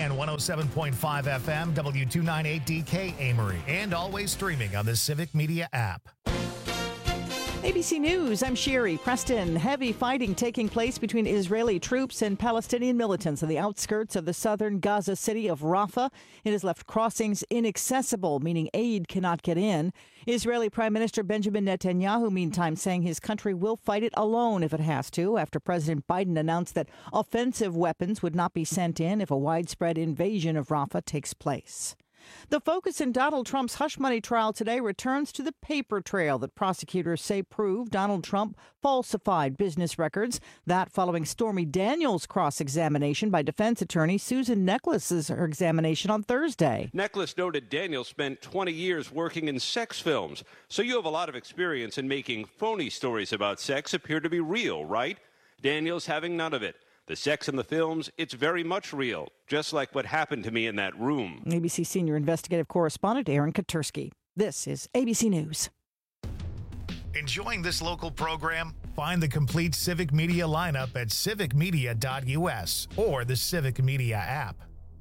and 107.5 FM, W298DK Amory, and always streaming on the Civic Media app. ABC News, I'm Sherry Preston. Heavy fighting taking place between Israeli troops and Palestinian militants on the outskirts of the southern Gaza city of Rafah. It has left crossings inaccessible, meaning aid cannot get in. Israeli Prime Minister Benjamin Netanyahu, meantime, saying his country will fight it alone if it has to, after President Biden announced that offensive weapons would not be sent in if a widespread invasion of Rafah takes place. The focus in Donald Trump's hush money trial today returns to the paper trail that prosecutors say proved Donald Trump falsified business records. That following Stormy Daniels' cross-examination by defense attorney Susan Neckles' examination on Thursday. Neckles noted Daniels spent 20 years working in sex films. So you have a lot of experience in making phony stories about sex appear to be real, right? Daniels having none of it. The sex in the films, it's very much real, just like what happened to me in that room. ABC senior investigative correspondent Aaron Katursky. This is ABC News. Enjoying this local program? Find the complete Civic Media lineup at civicmedia.us or the Civic Media app.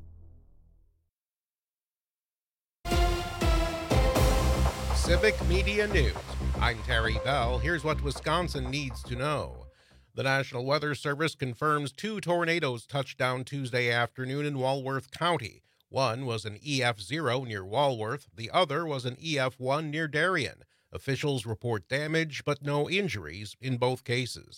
Civic Media News. I'm Terry Bell. Here's what Wisconsin needs to know. The National Weather Service confirms 2 tornadoes touched down Tuesday afternoon in Walworth County. One was an EF0 near Walworth. The other was an EF1 near Darien. Officials report damage, but no injuries in both cases.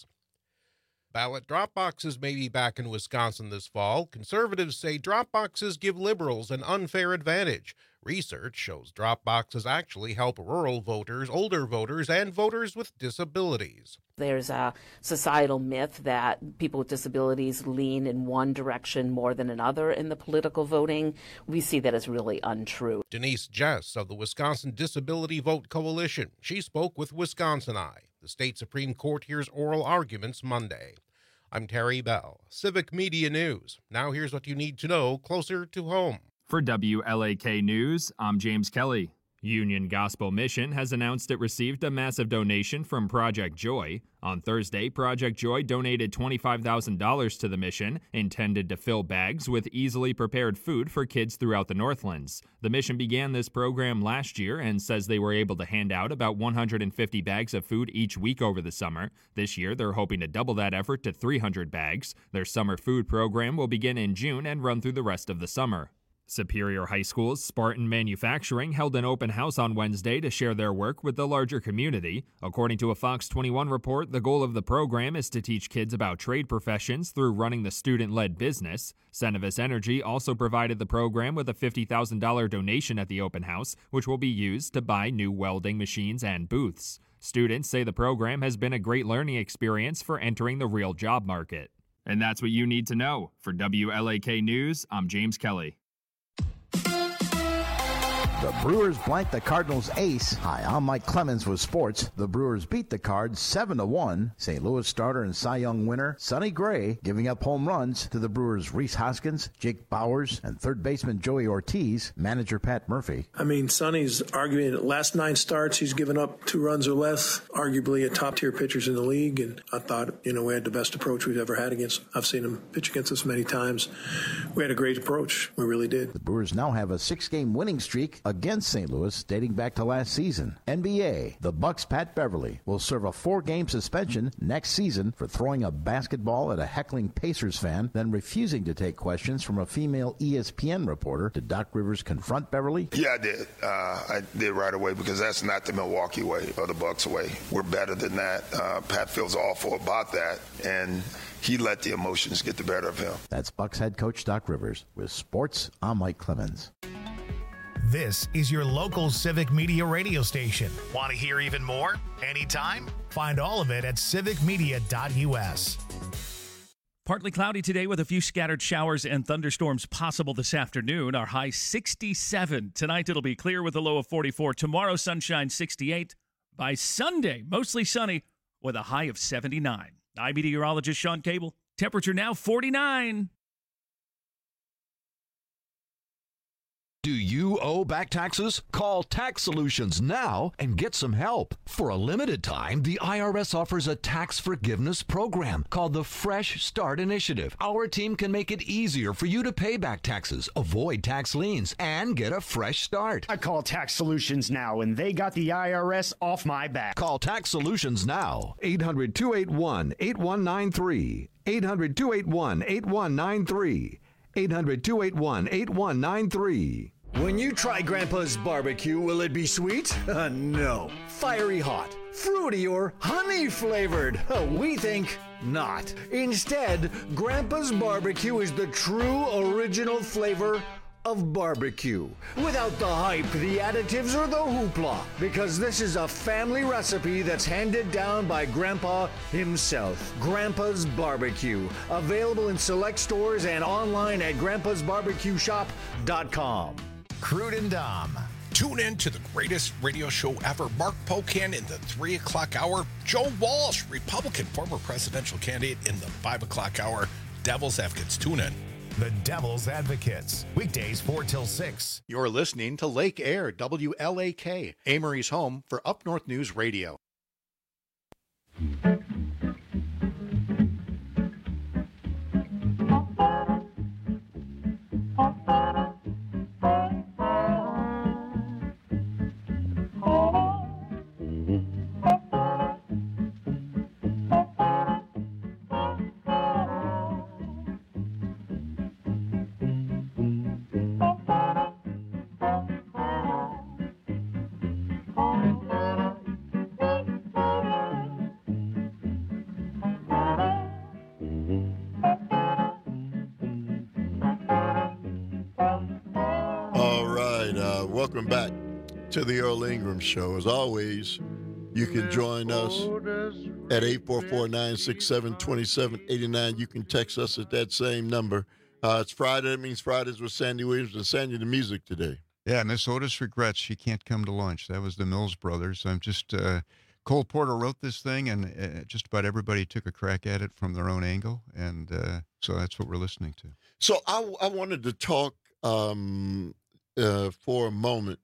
Ballot drop boxes may be back in Wisconsin this fall. Conservatives say drop boxes give liberals an unfair advantage. Research shows drop boxes actually help rural voters, older voters, and voters with disabilities. There's a societal myth that people with disabilities lean in one direction more than another in the political voting. We see that as really untrue. Denise Jess of the Wisconsin Disability Vote Coalition. She spoke with Wisconsin Eye. The state Supreme Court hears oral arguments Monday. I'm Terry Bell, Civic Media News. Now here's what you need to know closer to home. For WLAK News, I'm James Kelly. Union Gospel Mission has announced it received a massive donation from Project Joy. On Thursday, Project Joy donated $25,000 to the mission, intended to fill bags with easily prepared food for kids throughout the Northlands. The mission began this program last year and says they were able to hand out about 150 bags of food each week over the summer. This year, they're hoping to double that effort to 300 bags. Their summer food program will begin in June and run through the rest of the summer. Superior High School's Spartan Manufacturing held an open house on Wednesday to share their work with the larger community. According to a Fox 21 report, the goal of the program is to teach kids about trade professions through running the student-led business. Cenovus Energy also provided the program with a $50,000 donation at the open house, which will be used to buy new welding machines and booths. Students say the program has been a great learning experience for entering the real job market. And that's what you need to know. For WLAK News, I'm James Kelly. The Brewers blanked the Cardinals' ace. Hi, I'm Mike Clemens with sports. The Brewers beat the Cards 7-1. St. Louis starter and Cy Young winner Sonny Gray giving up home runs to the Brewers' Rhys Hoskins, Jake Bauers, and third baseman Joey Ortiz. Manager Pat Murphy. I mean, Sonny's arguing last 9 starts, he's given up 2 runs or less. Arguably a top-tier pitchers in the league, and I thought, we had the best approach we've ever had against him. I've seen him pitch against us many times. We had a great approach. We really did. The Brewers now have a 6-game winning streak against St. Louis dating back to last season. NBA, the Bucks' Pat Beverly will serve a 4-game suspension next season for throwing a basketball at a heckling Pacers fan, then refusing to take questions from a female ESPN reporter. Did Doc Rivers confront Beverly? Yeah, I did. I did right away because that's not the Milwaukee way or the Bucks way. We're better than that. Pat feels awful about that, and he let the emotions get the better of him. That's Bucks head coach Doc Rivers. With sports, I'm Mike Clemens. This is your local Civic Media radio station. Want to hear even more? Anytime? Find all of it at civicmedia.us. Partly cloudy today with a few scattered showers and thunderstorms possible this afternoon. Our high 67. Tonight it'll be clear with a low of 44. Tomorrow sunshine 68. By Sunday, mostly sunny with a high of 79. I'm meteorologist Sean Cable. Temperature now 49. Do you owe back taxes? Call Tax Solutions now and get some help. For a limited time, the IRS offers a tax forgiveness program called the Fresh Start Initiative. Our team can make it easier for you to pay back taxes, avoid tax liens, and get a fresh start. I call Tax Solutions now, and they got the IRS off my back. Call Tax Solutions now. 800-281-8193. 800-281-8193. 800-281-8193. When you try Grandpa's barbecue, will it be sweet? No. Fiery hot, fruity, or honey flavored? We think not. Instead, Grandpa's barbecue is the true original flavor of barbecue. Without the hype, the additives, or the hoopla. Because this is a family recipe that's handed down by Grandpa himself. Grandpa's Barbecue. Available in select stores and online at grandpasbarbecueshop.com. Crude and Dom. Tune in to the greatest radio show ever. Mark Pocan in the 3 o'clock hour. Joe Walsh, Republican former presidential candidate, in the 5 o'clock hour. Devil's Advocates. Tune in. The Devil's Advocates. Weekdays 4 till 6. You're listening to Lake Air, WLAK, Amory's home for Up North News Radio. Welcome back to the Earl Ingram Show. As always, you can join us at 844-967-2789. You can text us at that same number. It's Friday. That means Fridays with Sandy Williams and Sandy the Music today. Yeah, Miss Otis regrets she can't come to lunch. That was the Mills Brothers. I'm just Cole Porter wrote this thing, and just about everybody took a crack at it from their own angle, and so that's what we're listening to. So I wanted to talk for a moment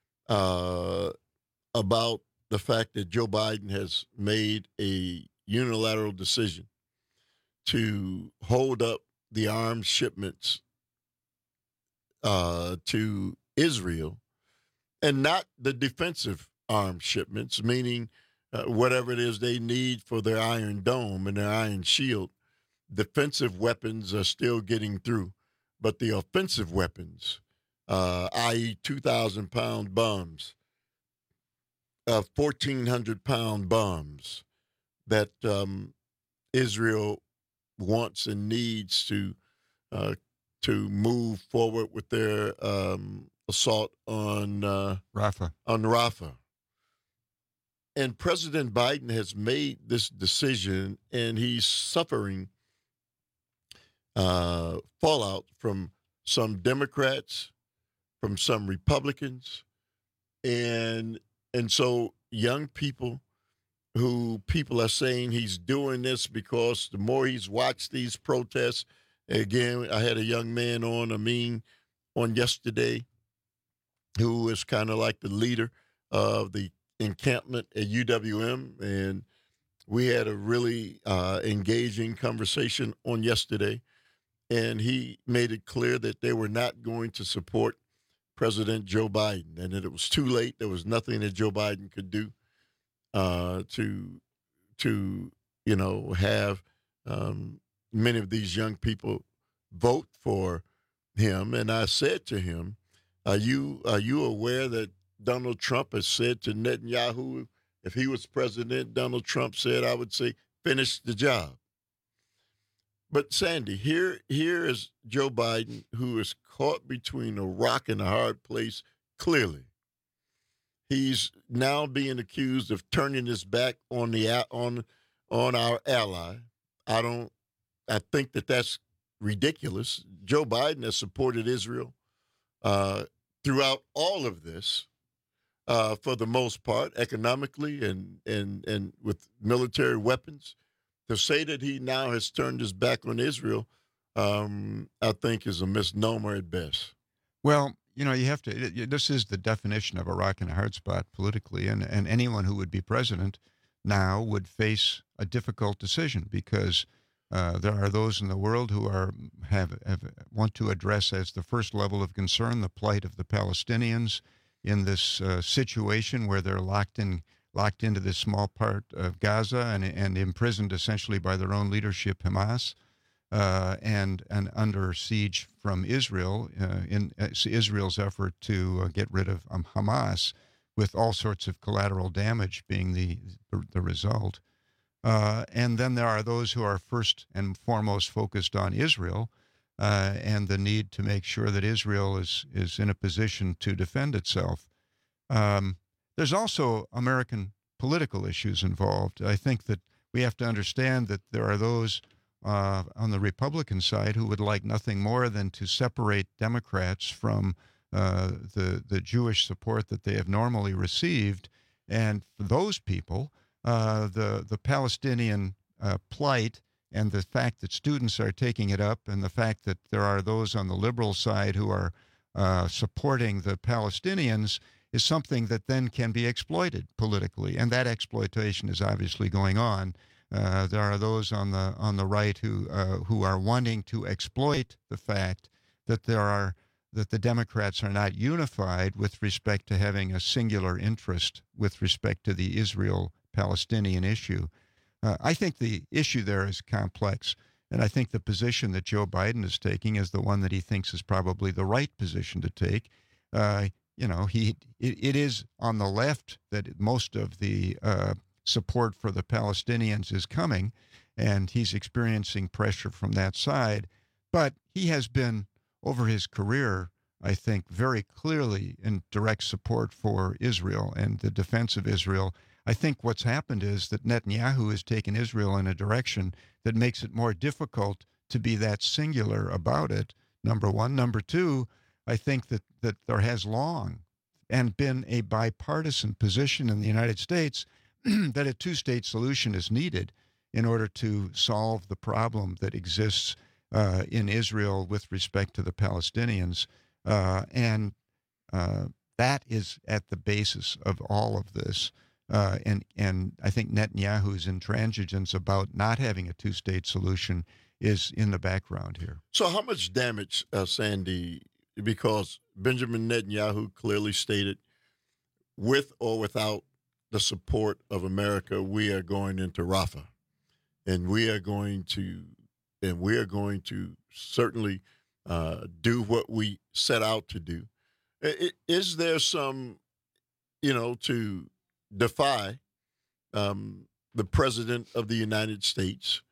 about the fact that Joe Biden has made a unilateral decision to hold up the arms shipments to Israel, and not the defensive arms shipments, meaning whatever it is they need for their Iron Dome and their Iron Shield. Defensive weapons are still getting through, but the offensive weapons, i.e. 2,000-pound bombs, 1,400-pound bombs that Israel wants and needs to move forward with their assault on Rafah. And President Biden has made this decision, and he's suffering fallout from some Democrats, from some Republicans, and so young people are saying he's doing this because the more he's watched these protests. Again, I had a young man on, Amin, on yesterday, who is kind of like the leader of the encampment at UWM, and we had a really engaging conversation on yesterday, and he made it clear that they were not going to support President Joe Biden, and that it was too late. There was nothing that Joe Biden could do to have many of these young people vote for him. And I said to him, are you aware that Donald Trump has said to Netanyahu, if he was president, Donald Trump said, I would say, finish the job. But Sandy, here is Joe Biden, who is caught between a rock and a hard place, clearly. He's now being accused of turning his back on our ally. I think that's ridiculous. Joe Biden has supported Israel throughout all of this, for the most part, economically and with military weapons. To say that he now has turned his back on Israel, I think is a misnomer at best. Well, you have to. This is the definition of a rock and a hard spot politically, and anyone who would be president now would face a difficult decision because there are those in the world who want to address as the first level of concern the plight of the Palestinians in this situation where they're locked into this small part of Gaza and imprisoned essentially by their own leadership, Hamas, and under siege from Israel in Israel's effort to get rid of Hamas, with all sorts of collateral damage being the result. And then there are those who are first and foremost focused on Israel and the need to make sure that Israel is in a position to defend itself. There's also American political issues involved. I think that we have to understand that there are those on the Republican side who would like nothing more than to separate Democrats from the Jewish support that they have normally received. And for those people, the Palestinian plight and the fact that students are taking it up and the fact that there are those on the liberal side who are supporting the Palestinians is something that then can be exploited politically. And that exploitation is obviously going on. There are those on the right who are wanting to exploit the fact that the Democrats are not unified with respect to having a singular interest with respect to the Israel-Palestinian issue. I think the issue there is complex, and I think the position that Joe Biden is taking is the one that he thinks is probably the right position to take. It is on the left that most of the support for the Palestinians is coming, and he's experiencing pressure from that side. But he has been, over his career, I think, very clearly in direct support for Israel and the defense of Israel. I think what's happened is that Netanyahu has taken Israel in a direction that makes it more difficult to be that singular about it, number one. Number two, I think that there has long and been a bipartisan position in the United States that a two-state solution is needed in order to solve the problem that exists in Israel with respect to the Palestinians. And that is at the basis of all of this. And I think Netanyahu's intransigence about not having a two-state solution is in the background here. So how much damage, Sandy, because Benjamin Netanyahu clearly stated, with or without the support of America, we are going into Rafah, and we are going to certainly do what we set out to do. Is there some, to defy the President of the United States?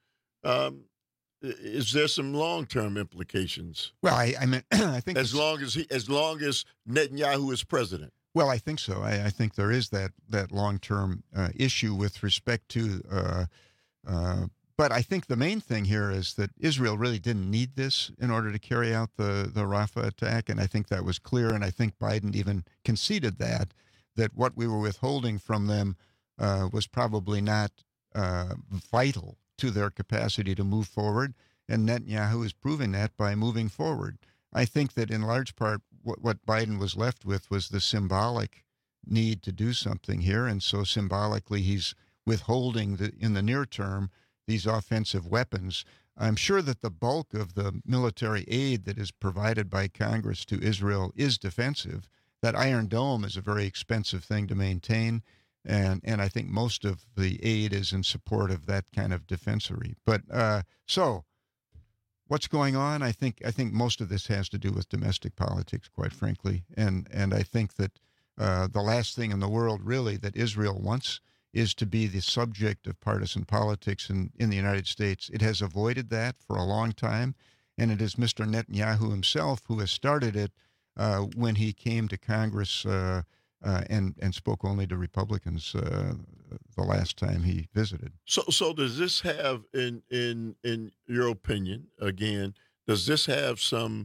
Is there some long-term implications? Well, I think as long as Netanyahu is president. Well, I think so. I think there is that long-term issue with respect to. But I think the main thing here is that Israel really didn't need this in order to carry out the Rafah attack, and I think that was clear. And I think Biden even conceded that what we were withholding from them was probably not vital to their capacity to move forward, and Netanyahu is proving that by moving forward. I think that in large part what Biden was left with was the symbolic need to do something here, and so symbolically he's withholding in the near term these offensive weapons. I'm sure that the bulk of the military aid that is provided by Congress to Israel is defensive. That Iron Dome is a very expensive thing to maintain, and I think most of the aid is in support of that kind of defensory. But so what's going on? I think most of this has to do with domestic politics, quite frankly, and I think that the last thing in the world really that Israel wants is to be the subject of partisan politics in the United States. It has avoided that for a long time, and it is Mr. Netanyahu himself who has started it when he came to Congress and spoke only to Republicans the last time he visited. So does this have, in your opinion, again, does this have some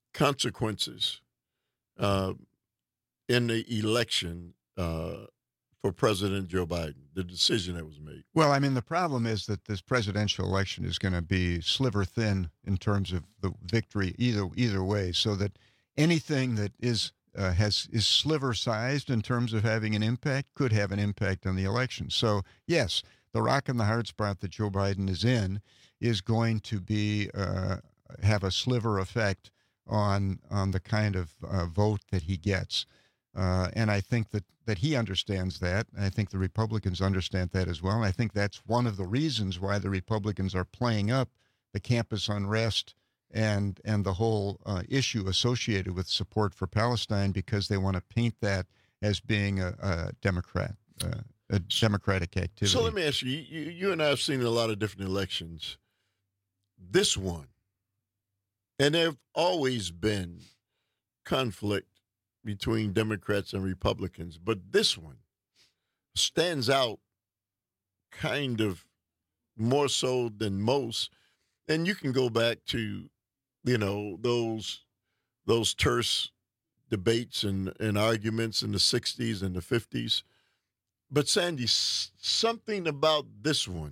consequences in the election for President Joe Biden, the decision that was made? Well, I mean, the problem is that this presidential election is going to be sliver thin in terms of the victory either way, so that anything that is sliver sized in terms of having an impact could have an impact on the election. So yes, the rock and the hard spot that Joe Biden is in is going to be have a sliver effect on the kind of vote that he gets. And I think that he understands that. And I think the Republicans understand that as well. And I think that's one of the reasons why the Republicans are playing up the campus unrest and the whole issue associated with support for Palestine, because they want to paint that as being a democratic activity. So let me ask you, you and I have seen a lot of different elections. This one, and there have always been conflict between Democrats and Republicans, but this one stands out kind of more so than most. And you can go back to, those terse debates and arguments in the 60s and the 50s. But Sandy, something about this one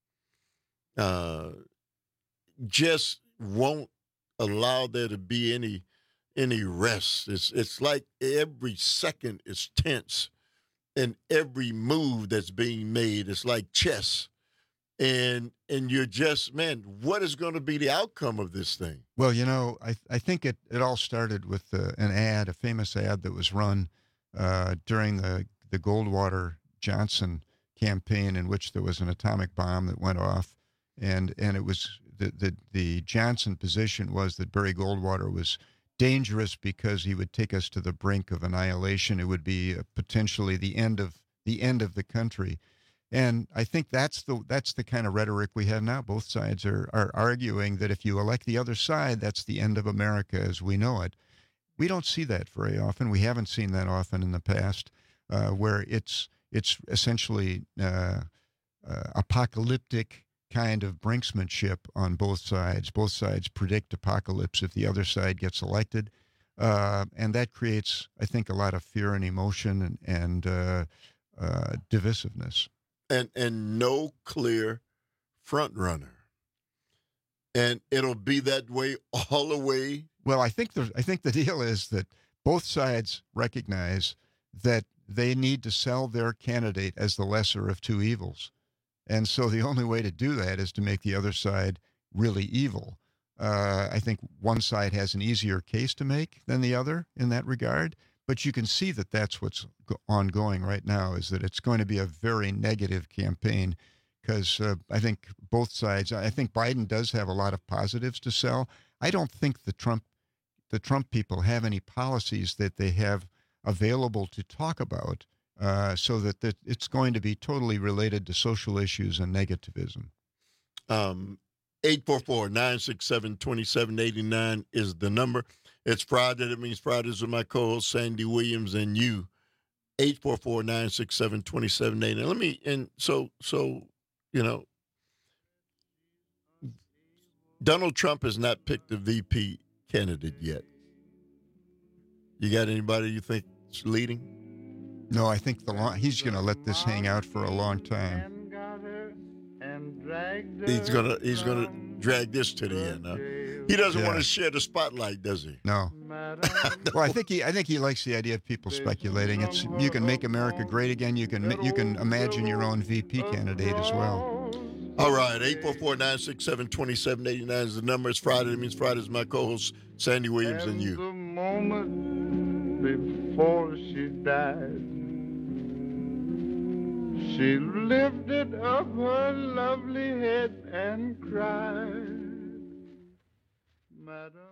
just won't allow there to be any rest. It's like every second is tense, and every move that's being made is like chess. And you're just, man, what is going to be the outcome of this thing? Well, I think it all started with a famous ad that was run during the Goldwater Johnson campaign, in which there was an atomic bomb that went off, and it was the Johnson position was that Barry Goldwater was dangerous because he would take us to the brink of annihilation. It would be potentially the end of the country. And I think that's the kind of rhetoric we have now. Both sides are arguing that if you elect the other side, that's the end of America as we know it. We don't see that very often. We haven't seen that often in the past, where it's essentially apocalyptic kind of brinksmanship on both sides. Both sides predict apocalypse if the other side gets elected, and that creates, I think, a lot of fear and emotion and divisiveness. And no clear front runner. And it'll be that way all the way. Well, I think the deal is that both sides recognize that they need to sell their candidate as the lesser of two evils. And so the only way to do that is to make the other side really evil. I think one side has an easier case to make than the other in that regard. But you can see that that's what's ongoing right now, is that it's going to be a very negative campaign, because I think both sides, I think Biden does have a lot of positives to sell. I don't think the Trump people have any policies that they have available to talk about, so that it's going to be totally related to social issues and negativism. 844-967-2789 is the number. It's Friday. That means Fridays with my co-host Sandy Williams and you. 844-967-2789. So Donald Trump has not picked a VP candidate yet. You got anybody you think is leading? No, I think he's going to let this hang out for a long time. He's gonna drag this to the end. Huh? He doesn't want to share the spotlight, does he? No. Well, I think he likes the idea of people speculating. You can make America great again. You can imagine your own VP candidate as well. All right, 844-967-2789 is the number. It's Friday. That means Friday's my co-host Sandy Williams and you. The moment before she died, she lifted up her lovely head and cried, Madam.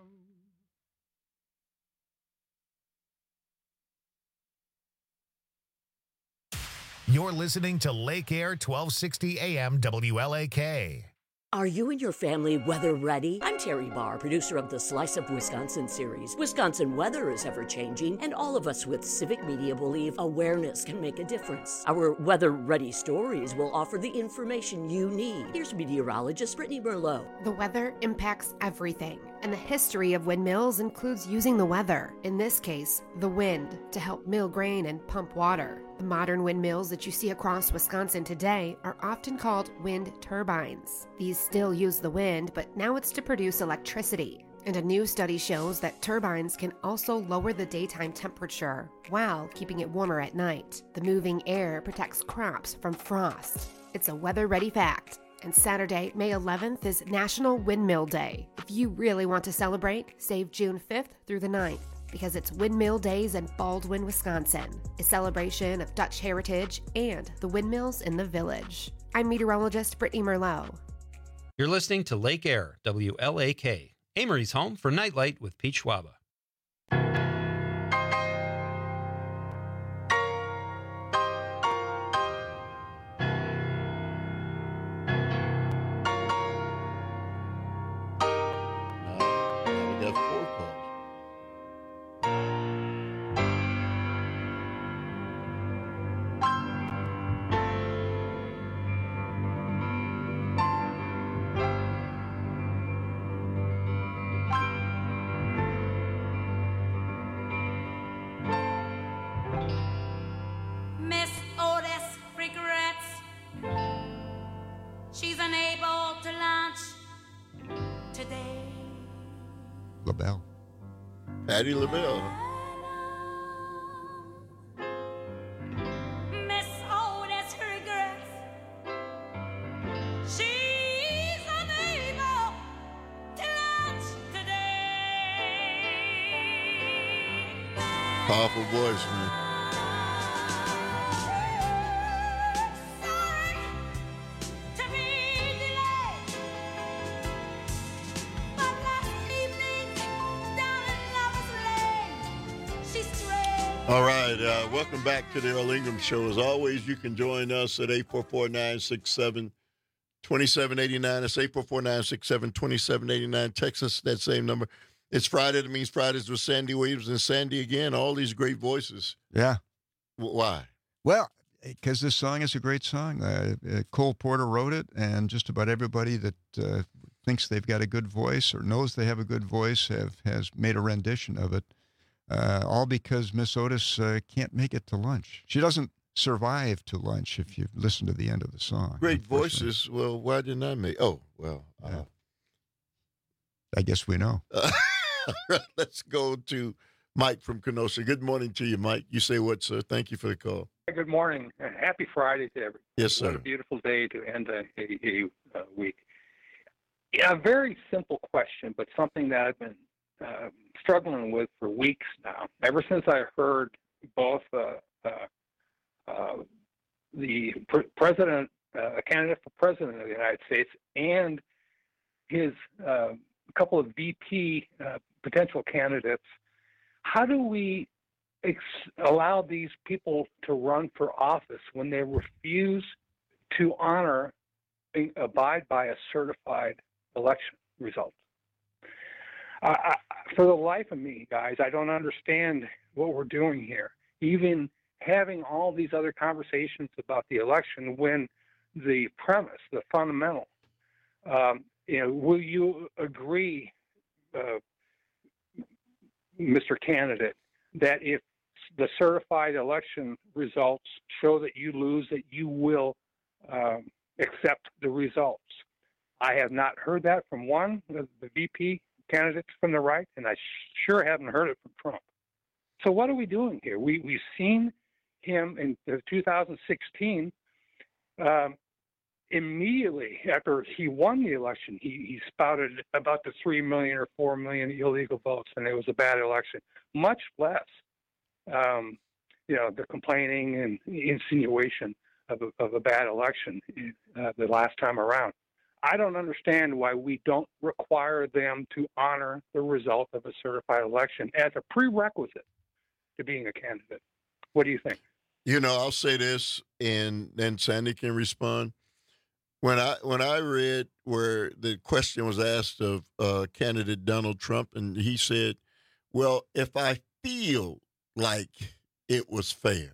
You're listening to Lake Air 1260 AM WLAK. Are you and your family weather ready? I'm Terry Barr, producer of the Slice of Wisconsin series. Wisconsin weather is ever-changing, and all of us with Civic Media believe awareness can make a difference. Our weather-ready stories will offer the information you need. Here's meteorologist Brittany Merlot. The weather impacts everything. And the history of windmills includes using the weather, in this case, the wind, to help mill grain and pump water. The modern windmills that you see across Wisconsin today are often called wind turbines. These still use the wind, but now it's to produce electricity. And a new study shows that turbines can also lower the daytime temperature while keeping it warmer at night. The moving air protects crops from frost. It's a weather-ready fact. And Saturday, May 11th is National Windmill Day. If you really want to celebrate, save June 5th through the 9th, because it's Windmill Days in Baldwin, Wisconsin, a celebration of Dutch heritage and the windmills in the village. I'm meteorologist Brittany Merlot. You're listening to Lake Air, WLAK, Amory's home for Nightlight with Pete Schwaba. LaBelle. Patti LaBelle. Miss Otis regrets. She's unable to lunch today. Powerful voice, man. All right, welcome back to the Earl Ingram Show. As always, you can join us at 844-967-2789. It's 844-967-2789. Text us that same number. It's Friday. That means Fridays with Sandy Williams. And Sandy, again, all these great voices. Yeah. Why? Well, because this song is a great song. Cole Porter wrote it, and just about everybody that thinks they've got a good voice or knows they have a good voice has made a rendition of it. All because Miss Otis can't make it to lunch. She doesn't survive to lunch if you listen to the end of the song. Great voices. Well, why didn't I make? Oh, well. I guess we know. Let's go to Mike from Kenosha. Good morning to you, Mike. You say what, sir? Thank you for the call. Good morning. Happy Friday to everyone. Yes, sir. What a beautiful day to end a week. Yeah, a very simple question, but something that I've been struggling with for weeks now. Ever since I heard both the president, candidate for president of the United States, and his couple of VP potential candidates, how do we allow these people to run for office when they refuse to abide by a certified election result? For the life of me, guys, I don't understand what we're doing here. Even having all these other conversations about the election when the premise, the fundamental, will you agree, Mr. Candidate, that if the certified election results show that you lose, that you will accept the results? I have not heard that from one of the VP candidates from the right, and I sure haven't heard it from Trump. So what are we doing here? We've seen him in 2016, immediately after he won the election, he spouted about the 3 million or 4 million illegal votes, and it was a bad election. Much less, the complaining and insinuation of a bad election the last time around. I don't understand why we don't require them to honor the result of a certified election as a prerequisite to being a candidate. What do you think? I'll say this, and then Sandy can respond. When I read where the question was asked of candidate Donald Trump, and he said, well, if I feel like it was fair,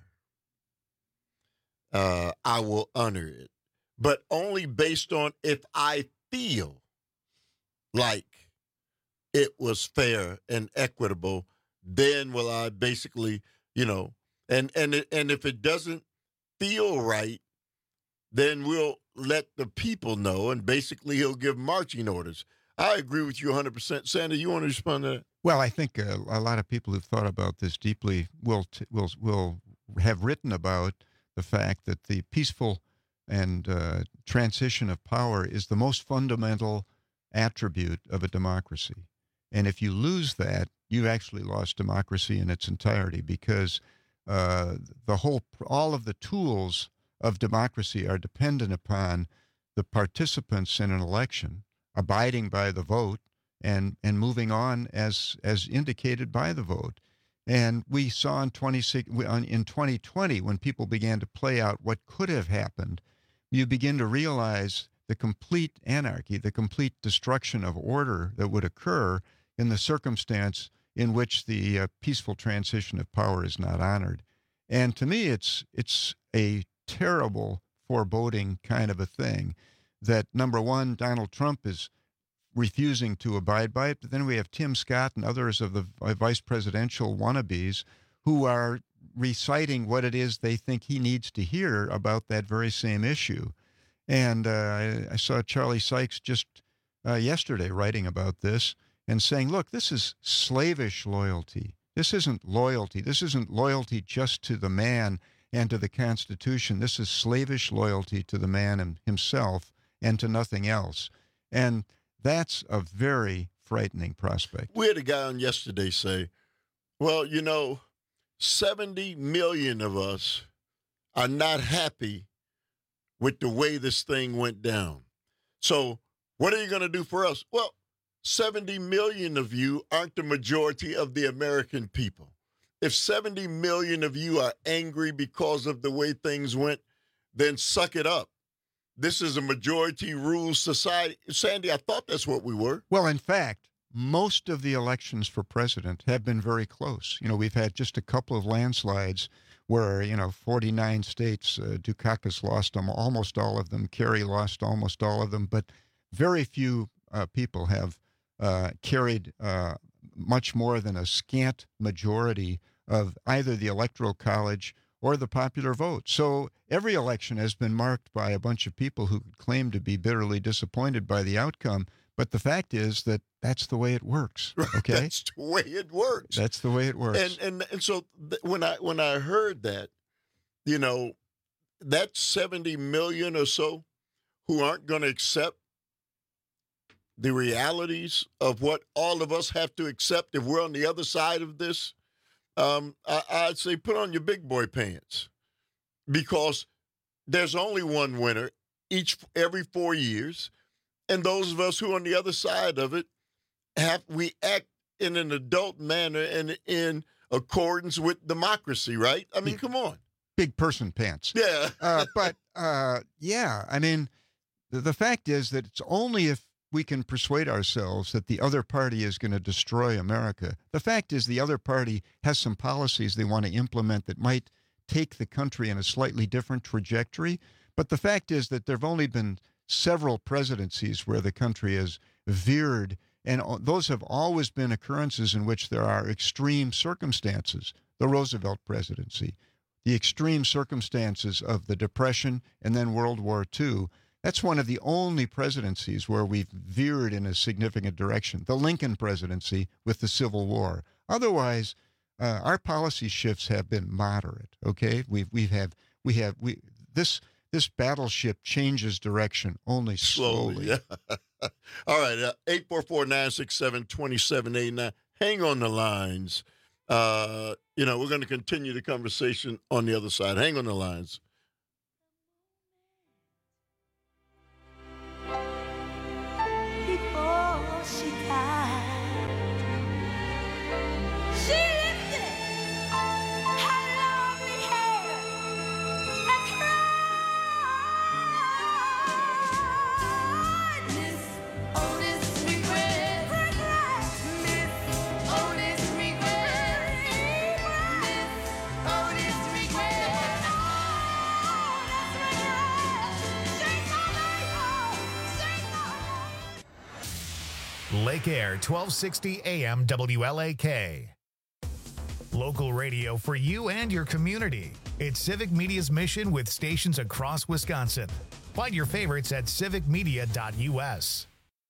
I will honor it. But only based on if I feel like it was fair and equitable, then will I basically, and if it doesn't feel right, then we'll let the people know, and basically he'll give marching orders. I agree with you 100%. Sandy, you want to respond to that? Well, I think a lot of people who've thought about this deeply will have written about the fact that the peaceful and transition of power is the most fundamental attribute of a democracy. And if you lose that, you've actually lost democracy in its entirety, because all of the tools of democracy are dependent upon the participants in an election abiding by the vote and moving on as indicated by the vote. And we saw in 2020, when people began to play out what could have happened, you begin to realize the complete anarchy, the complete destruction of order that would occur in the circumstance in which the peaceful transition of power is not honored. And to me, it's a terrible, foreboding kind of a thing that, number one, Donald Trump is refusing to abide by it, but then we have Tim Scott and others of the vice presidential wannabes who are reciting what it is they think he needs to hear about that very same issue. And I saw Charlie Sykes just yesterday writing about this and saying, look, this is slavish loyalty. This isn't loyalty. This isn't loyalty just to the man and to the Constitution. This is slavish loyalty to the man himself and to nothing else. And that's a very frightening prospect. We had a guy on yesterday say, well, 70 million of us are not happy with the way this thing went down. So what are you going to do for us? Well, 70 million of you aren't the majority of the American people. If 70 million of you are angry because of the way things went, then suck it up. This is a majority rules society. Sandy, I thought that's what we were. Well, in fact, most of the elections for president have been very close. We've had just a couple of landslides where, 49 states, Dukakis lost almost all of them, Kerry lost almost all of them, but very few people have carried much more than a scant majority of either the Electoral College or the popular vote. So every election has been marked by a bunch of people who claim to be bitterly disappointed by the outcome. But the fact is that that's the way it works. Okay, that's the way it works. That's the way it works. And so when I heard that, that 70 million or so who aren't going to accept the realities of what all of us have to accept if we're on the other side of this, I'd say put on your big boy pants, because there's only one winner every 4 years. And those of us who are on the other side of it we act in an adult manner and in accordance with democracy, right? I mean, come on. Big person pants. Yeah. Yeah, I mean, the fact is that it's only if we can persuade ourselves that the other party is going to destroy America. The fact is the other party has some policies they want to implement that might take the country in a slightly different trajectory. But the fact is that there have only been several presidencies where the country has veered, and those have always been occurrences in which there are extreme circumstances. The Roosevelt presidency, the extreme circumstances of the Depression, and then World War II. That's one of the only presidencies where we've veered in a significant direction. The Lincoln presidency with the Civil War. Otherwise, our policy shifts have been moderate. Okay, this battleship changes direction only slowly. Yeah. All right, 844-967-2789. Hang on the lines. We're going to continue the conversation on the other side. Hang on the lines. Before she died, she lifted her lovely hair and cried. Miss Otis regret, Miss Otis regret, Miss Otis regret. Lake Air, 1260 AM WLAK. Local radio for you and your community. It's Civic Media's mission with stations across Wisconsin. Find your favorites at civicmedia.us.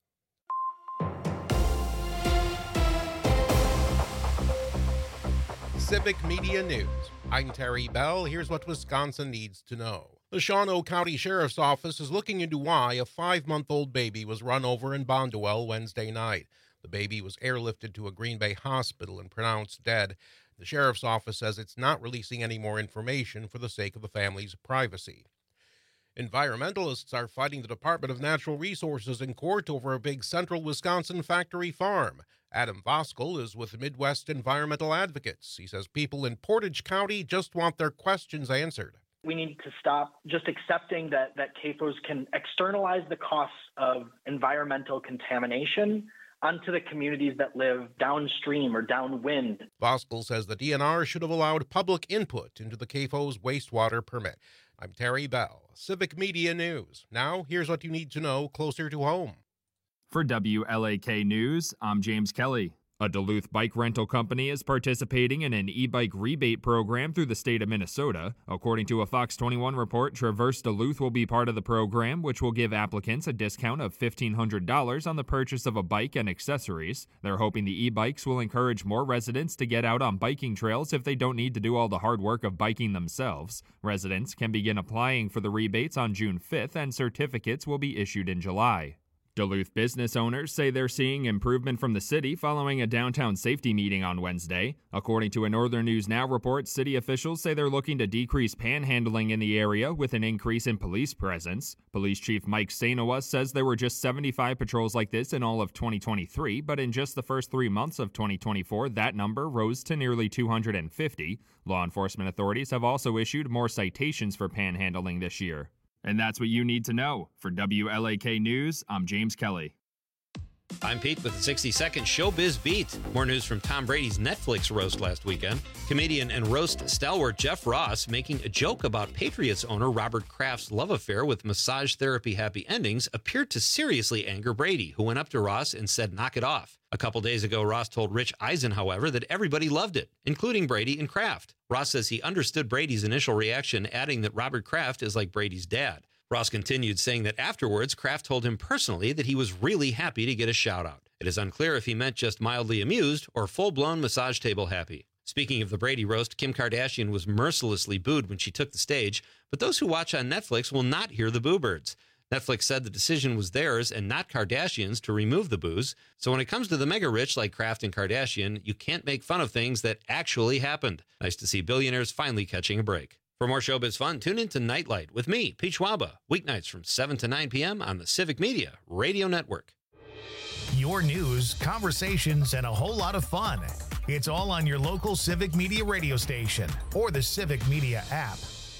Civic Media News. I'm Terry Bell. Here's what Wisconsin needs to know. The Shawano County Sheriff's Office is looking into why a 5-month-old baby was run over in Bonduel Wednesday night. The baby was airlifted to a Green Bay hospital and pronounced dead. The Sheriff's Office says it's not releasing any more information for the sake of the family's privacy. Environmentalists are fighting the Department of Natural Resources in court over a big central Wisconsin factory farm. Adam Voskel is with Midwest Environmental Advocates. He says people in Portage County just want their questions answered. We need to stop just accepting that CAFOs can externalize the costs of environmental contamination onto the communities that live downstream or downwind. Voskel says the DNR should have allowed public input into the CAFO's wastewater permit. I'm Terry Bell, Civic Media News. Now, here's what you need to know closer to home. For WLAK News, I'm James Kelly. A Duluth bike rental company is participating in an e-bike rebate program through the state of Minnesota. According to a Fox 21 report, Traverse Duluth will be part of the program, which will give applicants a discount of $1,500 on the purchase of a bike and accessories. They're hoping the e-bikes will encourage more residents to get out on biking trails if they don't need to do all the hard work of biking themselves. Residents can begin applying for the rebates on June 5th, and certificates will be issued in July. Duluth business owners say they're seeing improvement from the city following a downtown safety meeting on Wednesday. According to a Northern News Now report, city officials say they're looking to decrease panhandling in the area with an increase in police presence. Police Chief Mike Sainowa says there were just 75 patrols like this in all of 2023, but in just the first 3 months of 2024, that number rose to nearly 250. Law enforcement authorities have also issued more citations for panhandling this year. And that's what you need to know. For WLAK News, I'm James Kelly. I'm Pete with the 60-second Showbiz Beat. More news from Tom Brady's Netflix roast last weekend. Comedian and roast stalwart Jeff Ross making a joke about Patriots owner Robert Kraft's love affair with massage therapy happy endings appeared to seriously anger Brady, who went up to Ross and said, "Knock it off." A couple days ago, Ross told Rich Eisen, however, that everybody loved it, including Brady and Kraft. Ross says he understood Brady's initial reaction, adding that Robert Kraft is like Brady's dad. Ross continued, saying that afterwards, Kraft told him personally that he was really happy to get a shout-out. It is unclear if he meant just mildly amused or full-blown massage table happy. Speaking of the Brady roast, Kim Kardashian was mercilessly booed when she took the stage, but those who watch on Netflix will not hear the boo birds. Netflix said the decision was theirs and not Kardashian's to remove the boos. So when it comes to the mega rich like Kraft and Kardashian, you can't make fun of things that actually happened. Nice to see billionaires finally catching a break. For more showbiz fun, tune in to Nightlight with me, Pete Schwaba, weeknights from 7 to 9 p.m. on the Civic Media Radio Network. Your news, conversations, and a whole lot of fun. It's all on your local Civic Media radio station or the Civic Media app.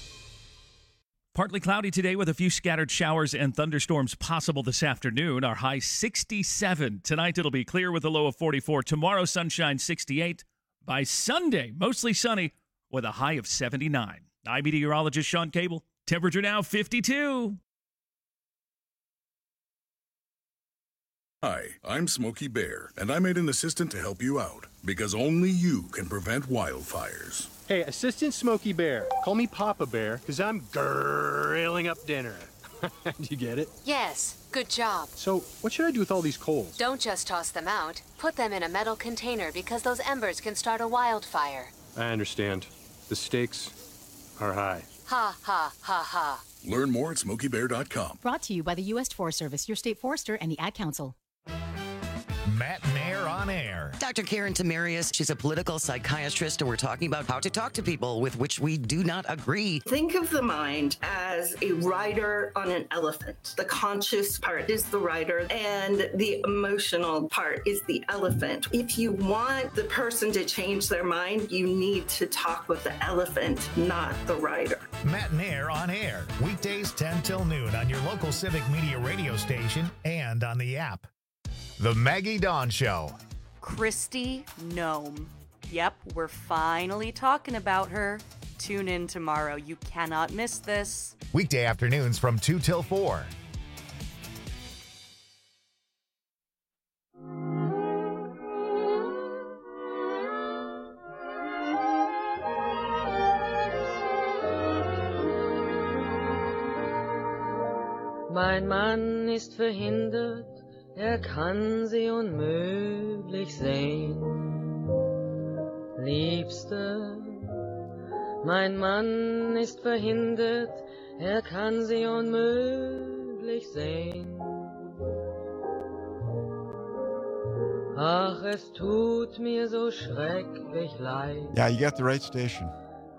Partly cloudy today with a few scattered showers and thunderstorms possible this afternoon. Our high 67. Tonight it'll be clear with a low of 44. Tomorrow sunshine 68. By Sunday, mostly sunny with a high of 79. I'm meteorologist Sean Cable. Temperature now 52. Hi, I'm Smokey Bear, and I made an assistant to help you out, because only you can prevent wildfires. Hey, Assistant Smokey Bear, call me Papa Bear, because I'm grilling up dinner. Do you get it? Yes, good job. So, what should I do with all these coals? Don't just toss them out. Put them in a metal container because those embers can start a wildfire. I understand. The stakes are high. Ha, ha, ha, ha. Learn more at SmokeyBear.com. Brought to you by the U.S. Forest Service, your state forester, and the Ad Council. Matt Nair on air. Dr. Karen Tamarius, she's a political psychiatrist, and we're talking about how to talk to people with which we do not agree. Think of the mind as a rider on an elephant. The conscious part is the rider, and the emotional part is the elephant. If you want the person to change their mind, you need to talk with the elephant, not the rider. Matt Nair on air. Weekdays 10 till noon on your local Civic Media radio station and on the app. The Maggie Dawn Show. Kristi Noem. Yep, we're finally talking about her. Tune in tomorrow. You cannot miss this. Weekday afternoons from 2 till 4. Mein Mann ist verhindert, kann sie unmöglich sehen. Liebste, mein Mann ist verhindert, kann sie unmöglich sehen. Ach, es tut mir so schrecklich leid. Yeah, you got the right station.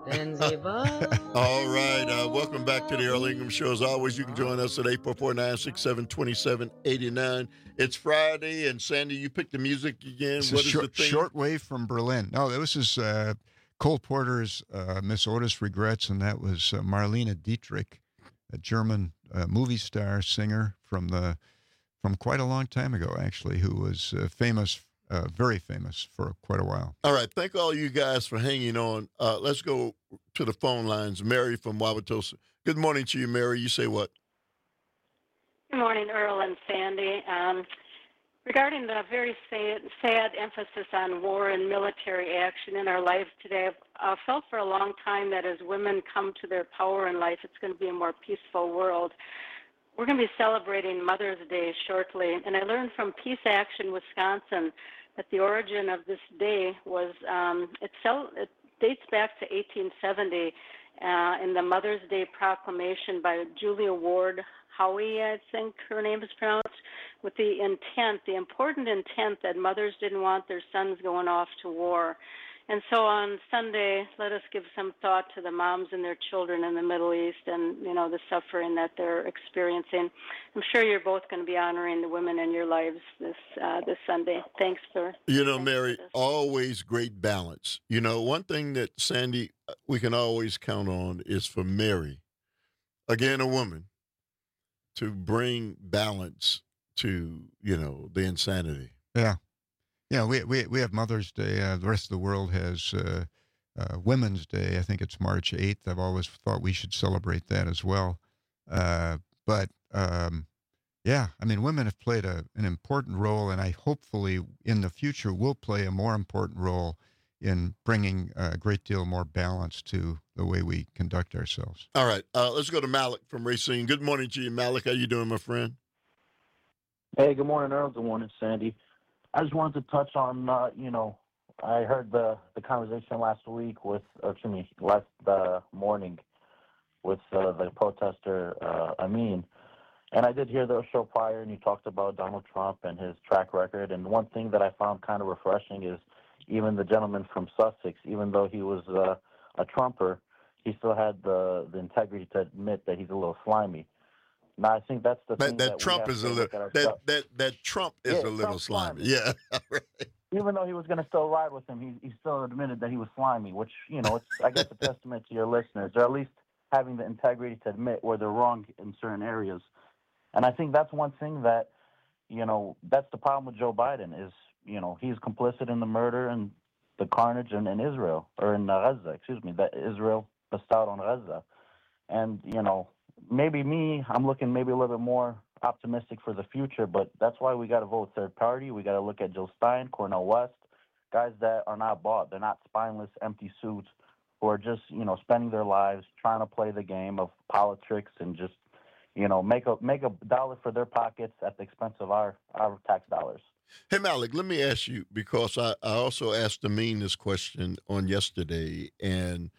All right. Welcome back to the Earl Ingham Show. As always, you can join us at 844-967-2789. It's Friday, and Sandy, you picked the music again. It's What a is the thing? Shortwave from Berlin. No, this is Cole Porter's Miss Otis Regrets, and that was Marlene Dietrich, a German movie star singer from quite a long time ago, actually, who was famous, very famous for quite a while. All right. Thank all you guys for hanging on. Let's go to the phone lines. Mary from Wauwatosa. Good morning to you, Mary. You say what? Good morning, Earl and Sandy. Regarding the very sad emphasis on war and military action in our lives today, I've felt for a long time that as women come to their power in life, it's going to be a more peaceful world. We're going to be celebrating Mother's Day shortly, and I learned from Peace Action Wisconsin that the origin of this day was, it dates back to 1870 in the Mother's Day Proclamation by Julia Ward Howe, I think her name is pronounced, with the important intent that mothers didn't want their sons going off to war. And so on Sunday, let us give some thought to the moms and their children in the Middle East and, the suffering that they're experiencing. I'm sure you're both going to be honoring the women in your lives this Sunday. Thanks for... Mary, always great balance. One thing that, Sandy, we can always count on is for Mary, again, a woman, to bring balance to, the insanity. Yeah. Yeah, we have Mother's Day. The rest of the world has Women's Day. I think it's March 8th. I've always thought we should celebrate that as well. But women have played an important role, and I hopefully in the future will play a more important role in bringing a great deal more balance to the way we conduct ourselves. All right. Let's go to Malik from Racine. Good morning to you, Malik. How you doing, my friend? Hey, good morning, Earl. Good morning, Sandy. I just wanted to touch on, I heard the conversation last morning with the protester, Amin. And I did hear the show prior, and you talked about Donald Trump and his track record. And one thing that I found kind of refreshing is even the gentleman from Sussex, even though he was a Trumper, he still had the integrity to admit that he's a little slimy. Now, I think that's the thing that Trump is a little that Trump is a little slimy. Yeah, right. Even though he was going to still ride with him, he still admitted that he was slimy, which it's I guess a testament to your listeners, or at least having the integrity to admit where they're wrong in certain areas. And I think that's one thing that that's the problem with Joe Biden is he's complicit in the murder and the carnage in Israel or in Gaza, that Israel bestowed on Gaza, and maybe I'm looking maybe a little bit more optimistic for the future, but that's why we got to vote third party. We got to look at Jill Stein, Cornel West, guys that are not bought. They're not spineless, empty suits who are just, spending their lives trying to play the game of politics and just, make a dollar for their pockets at the expense of our tax dollars. Hey, Malik, let me ask you, because I also asked Amin this question on yesterday, and,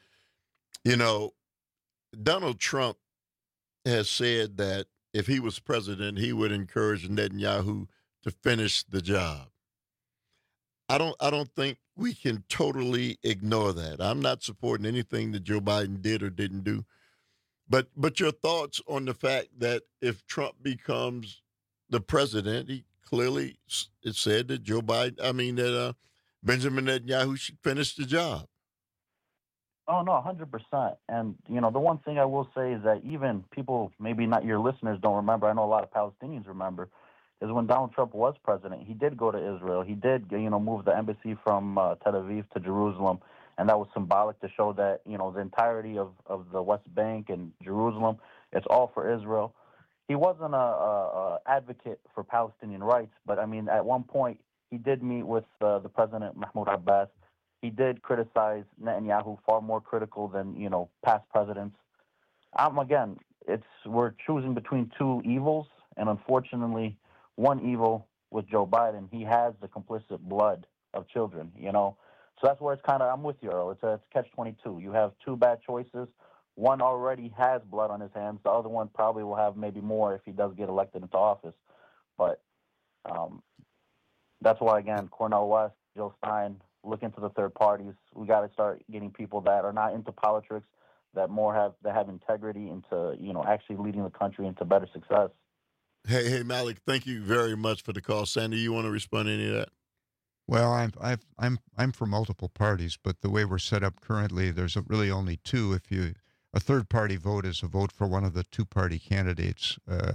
Donald Trump has said that if he was president, he would encourage Netanyahu to finish the job. I don't think we can totally ignore that. I'm not supporting anything that Joe Biden did or didn't do. But your thoughts on the fact that if Trump becomes the president, he clearly said that that Benjamin Netanyahu should finish the job. Oh, no, 100%. And, the one thing I will say is that even people, maybe not your listeners don't remember, I know a lot of Palestinians remember, is when Donald Trump was president, he did go to Israel. He did, move the embassy from Tel Aviv to Jerusalem, and that was symbolic to show that, the entirety of the West Bank and Jerusalem, it's all for Israel. He wasn't a advocate for Palestinian rights, but, at one point, he did meet with the president, Mahmoud Abbas. He did criticize Netanyahu, far more critical than, past presidents. Again, we're choosing between two evils, and unfortunately, one evil with Joe Biden, he has the complicit blood of children, So that's where it's kind of, I'm with you, Earl. It's catch-22. You have two bad choices. One already has blood on his hands. The other one probably will have maybe more if he does get elected into office. But that's why, again, Cornel West, Joe Stein, look into the third parties. We got to start getting people that are not into politics, that have integrity into, actually leading the country into better success. Hey, Malik, thank you very much for the call. Sandy, you want to respond to any of that? Well, I'm for multiple parties, but the way we're set up currently, there's really only two. A third-party vote is a vote for one of the two-party candidates,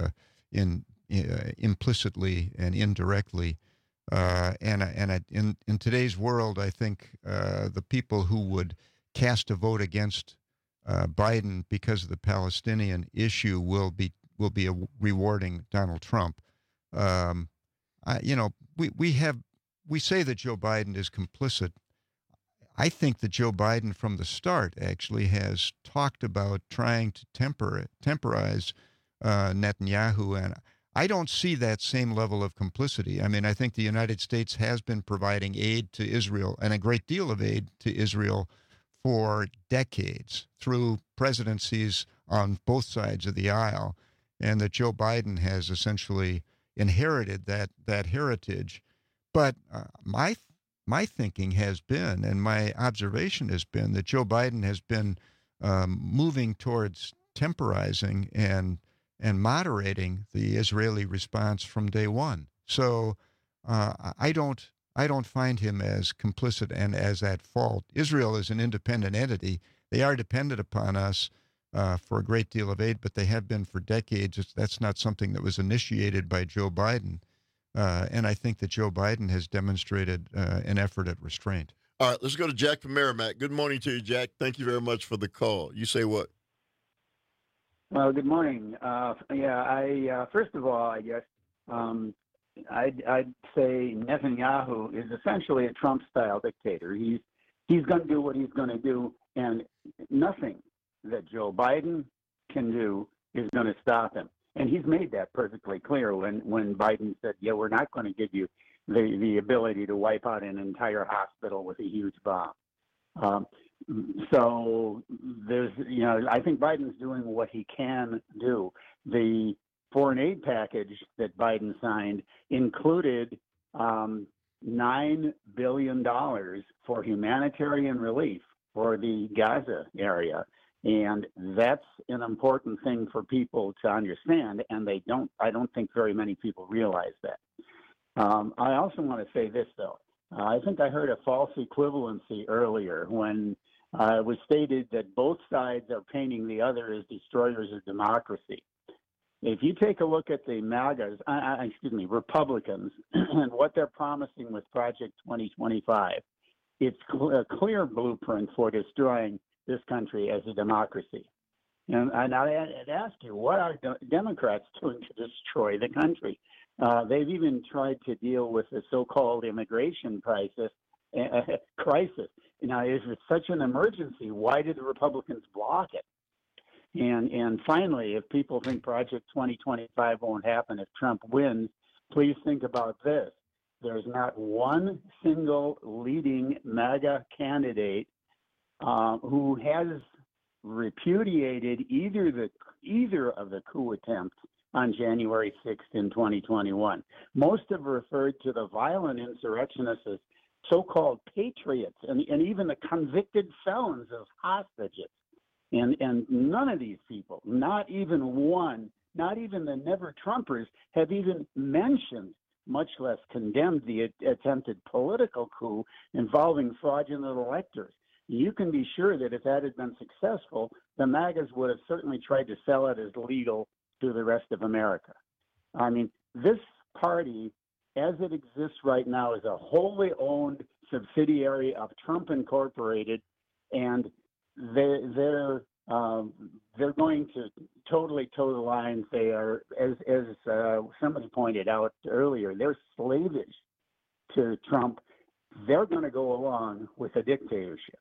implicitly and indirectly. In today's world, I think the people who would cast a vote against Biden because of the Palestinian issue will be rewarding Donald Trump. We say that Joe Biden is complicit. I think that Joe Biden from the start actually has talked about trying to temporize Netanyahu, and I don't see that same level of complicity. I mean, I think the United States has been providing aid to Israel, and a great deal of aid to Israel, for decades through presidencies on both sides of the aisle, and that Joe Biden has essentially inherited that heritage. But my thinking has been, and my observation has been, that Joe Biden has been moving towards temporizing and moderating the Israeli response from day one. So I don't find him as complicit and as at fault. Israel is an independent entity. They are dependent upon us for a great deal of aid, but they have been for decades. That's not something that was initiated by Joe Biden. And I think that Joe Biden has demonstrated an effort at restraint. All right, let's go to Jack from Merrimack. Good morning to you, Jack. Thank you very much for the call. You say what? Well, good morning. First of all, I guess I'd say Netanyahu is essentially a Trump-style dictator. He's going to do what he's going to do, and nothing that Joe Biden can do is going to stop him. And he's made that perfectly clear when Biden said, "Yeah, we're not going to give you the ability to wipe out an entire hospital with a huge bomb." So there's, I think Biden's doing what he can do. The foreign aid package that Biden signed included $9 billion for humanitarian relief for the Gaza area. And that's an important thing for people to understand, and I don't think very many people realize that. I also want to say this, though. I think I heard a false equivalency earlier when it was stated that both sides are painting the other as destroyers of democracy. If you take a look at the Republicans, and what they're promising with Project 2025, it's a clear blueprint for destroying this country as a democracy. And I'd ask you, what are Democrats doing to destroy the country? They've even tried to deal with the so-called immigration crisis. Now, if it's such an emergency, why did the Republicans block it? And finally, if people think Project 2025 won't happen if Trump wins, please think about this. There's not one single leading MAGA candidate who has repudiated either of the coup attempts on January 6th in 2021. Most have referred to the violent insurrectionists as so-called patriots and even the convicted felons as hostages. And none of these people, not even one, not even the never-Trumpers, have even mentioned, much less condemned, the attempted political coup involving fraudulent electors. You can be sure that if that had been successful, the MAGAs would have certainly tried to sell it as legal to the rest of America. I mean, this party, as it exists right now, is a wholly owned subsidiary of Trump Incorporated, and they're going to totally toe the line. They are, as somebody pointed out earlier, they're slavish to Trump. They're going to go along with a dictatorship.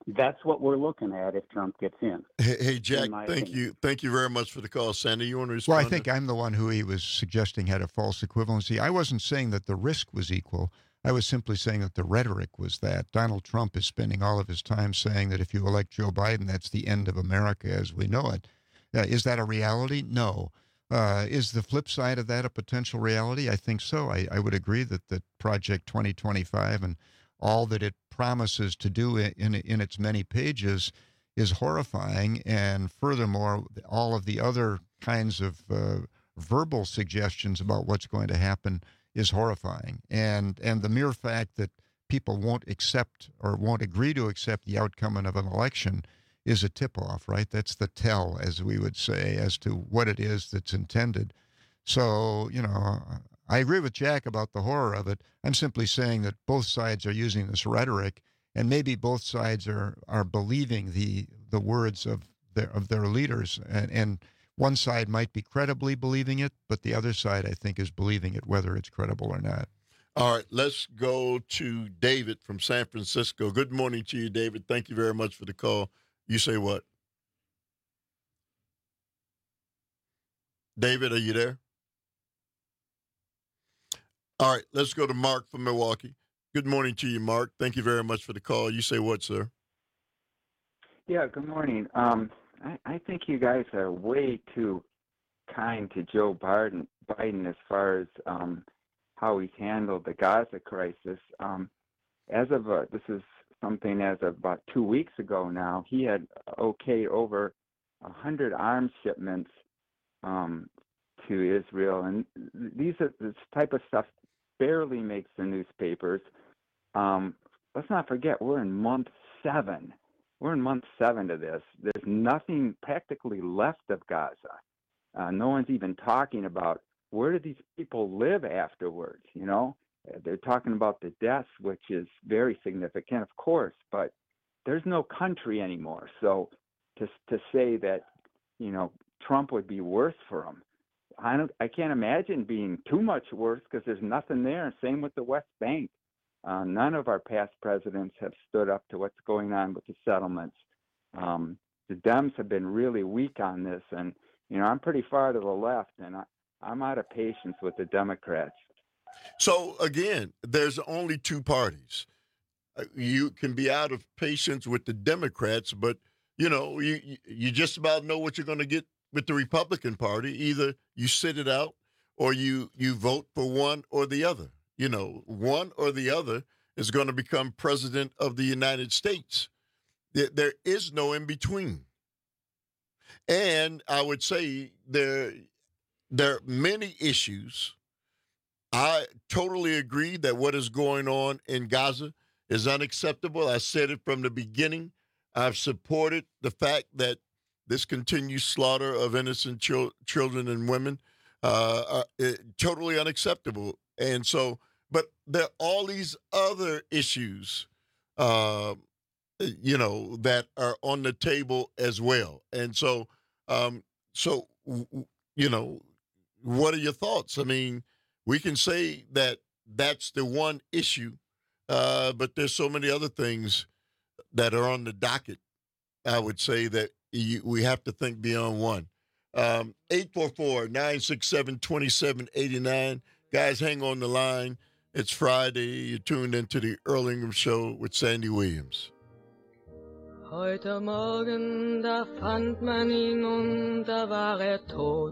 That's what we're looking at if Trump gets in. Hey Jack, my thank opinion. you. Thank you very much for the call. Sandy, you want to respond? Well, I think I'm the one who he was suggesting had a false equivalency. I wasn't saying that the risk was equal. I was simply saying that the rhetoric was that. Donald Trump is spending all of his time saying that if you elect Joe Biden, that's the end of America as we know it. Is that a reality? No. Is the flip side of that a potential reality? I think so. I would agree that Project 2025 and all that it promises to do in its many pages is horrifying. And furthermore, all of the other kinds of verbal suggestions about what's going to happen is horrifying. And the mere fact that people won't accept or won't agree to accept the outcome of an election is a tip-off, right? That's the tell, as we would say, as to what it is that's intended. So, I agree with Jack about the horror of it. I'm simply saying that both sides are using this rhetoric, and maybe both sides are believing the words of their leaders. And one side might be credibly believing it, but the other side, I think, is believing it, whether it's credible or not. All right, let's go to David from San Francisco. Good morning to you, David. Thank you very much for the call. You say what? David, are you there? All right, let's go to Mark from Milwaukee. Good morning to you, Mark. Thank you very much for the call. You say what, sir? Yeah, good morning. I think you guys are way too kind to Joe Biden as far as how he's handled the Gaza crisis. This is something as of about 2 weeks ago now, he had okayed over 100 arms shipments to Israel, and this type of stuff barely makes the newspapers. Let's not forget, we're in month 7. We're in month 7 of this. There's nothing practically left of Gaza. No one's even talking about where do these people live afterwards, They're talking about the deaths, which is very significant, of course, but there's no country anymore. So to say that, Trump would be worse for them, I can't imagine being too much worse because there's nothing there. Same with the West Bank. None of our past presidents have stood up to what's going on with the settlements. The Dems have been really weak on this, and, I'm pretty far to the left, and I'm out of patience with the Democrats. So, again, there's only two parties. You can be out of patience with the Democrats, but, you just about know what you're going to get with the Republican Party. Either you sit it out or you vote for one or the other. One or the other is going to become president of the United States. There is no in between. And I would say there are many issues. I totally agree that what is going on in Gaza is unacceptable. I said it from the beginning. I've supported the fact that this continued slaughter of innocent children and women totally unacceptable. And so, but there are all these other issues, that are on the table as well. And so, what are your thoughts? I mean, we can say that that's the one issue, but there's so many other things that are on the docket. I would say that we have to think beyond one. 844-967-2789. Guys, hang on the line. It's Friday. You're tuned into the Earl Ingram Show with Sandy Williams. Heute Morgen, da fand man ihn und da war tot.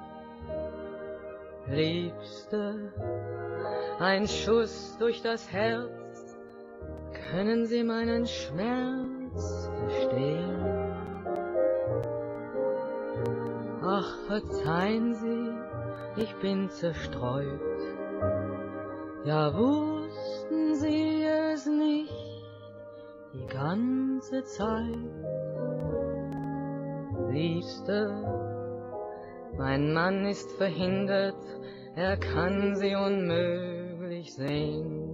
Liebste, ein Schuss durch das Herz, können Sie meinen Schmerz verstehen? Ach, verzeihen Sie, ich bin zerstreut. Ja, wussten Sie es nicht, die ganze Zeit? Liebste, mein Mann ist verhindert, er kann Sie unmöglich sehen.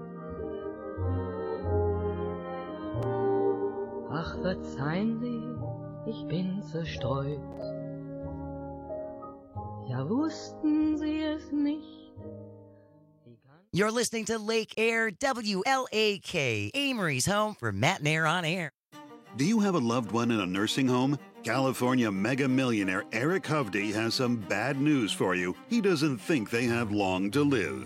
Ach, verzeihen Sie, ich bin zerstreut. Ja, wussten Sie es nicht? You're listening to Lake Air WLAK, Amory's home for Matt and Air on Air. Do you have a loved one in a nursing home? California mega millionaire Eric Hovde has some bad news for you. He doesn't think they have long to live.